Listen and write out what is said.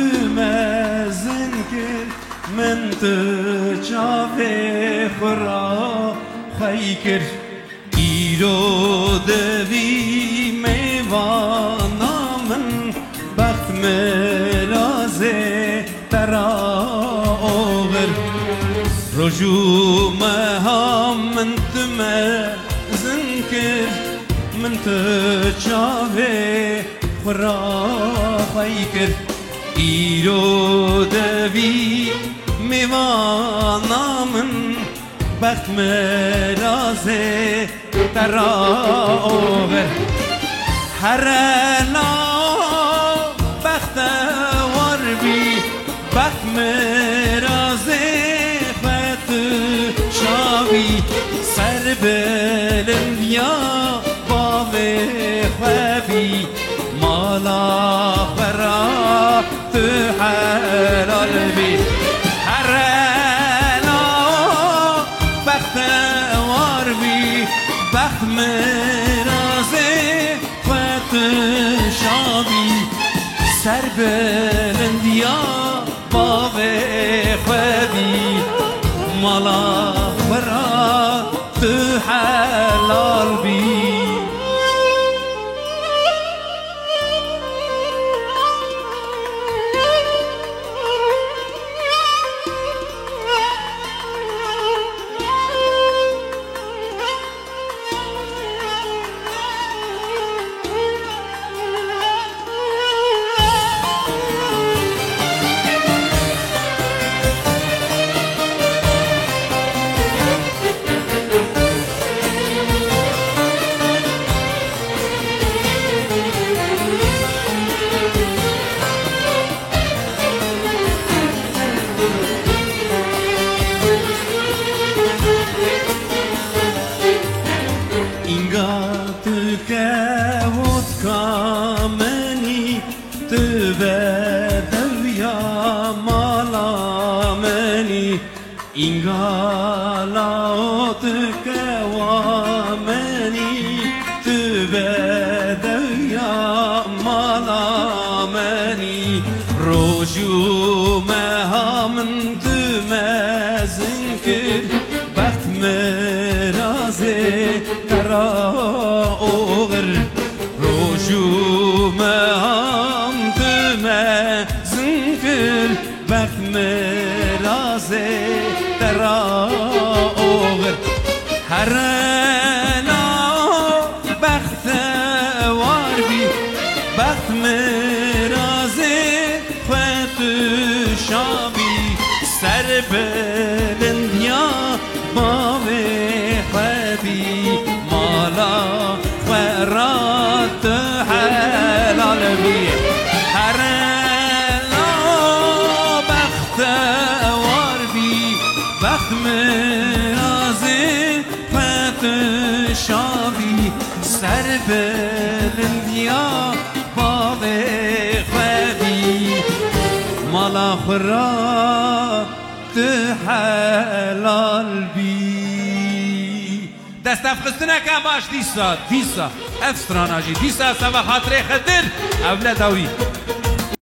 مزن کرد من تو چاوه خورا خی کرد ایرو دوی میوانا من بخت ملازه ترا آور رجوع مهام من تو مزن کرد من تو چاوه خورا خی کرد ایرو دوی میوانا من بخت مرازه ترا آور هرلا بخت وار بی بخت مرازه خط شاوی سر بلند یا باوی خوابی مالا خرا تو حلال بی هرلا بخت وار بی بخت مرازه خط شاوی سر بلند یا باوی خوابی مالا خرا تو حلال بی کامنی تو بدویا مالا منی اینگالات کوامنی تو بدویا مالا منی روجو مهامن تو مزن کرد بخت مرازه ترا اوغر جومم دمزن کن بخت مرازه ترا اوغر هرنا بخت وار بی بخت مرازه خط شابی سر بلند یا باوی خوابی مالا خرات حلال بی هرلا بخت وار بی بخت مرازه خط شابی سر بلند یا باوی خوابی مالا خرات حلال بی دست افخستنه که باش دیسا افستراناجی دیسا سوا خاطره خدر اولاداوی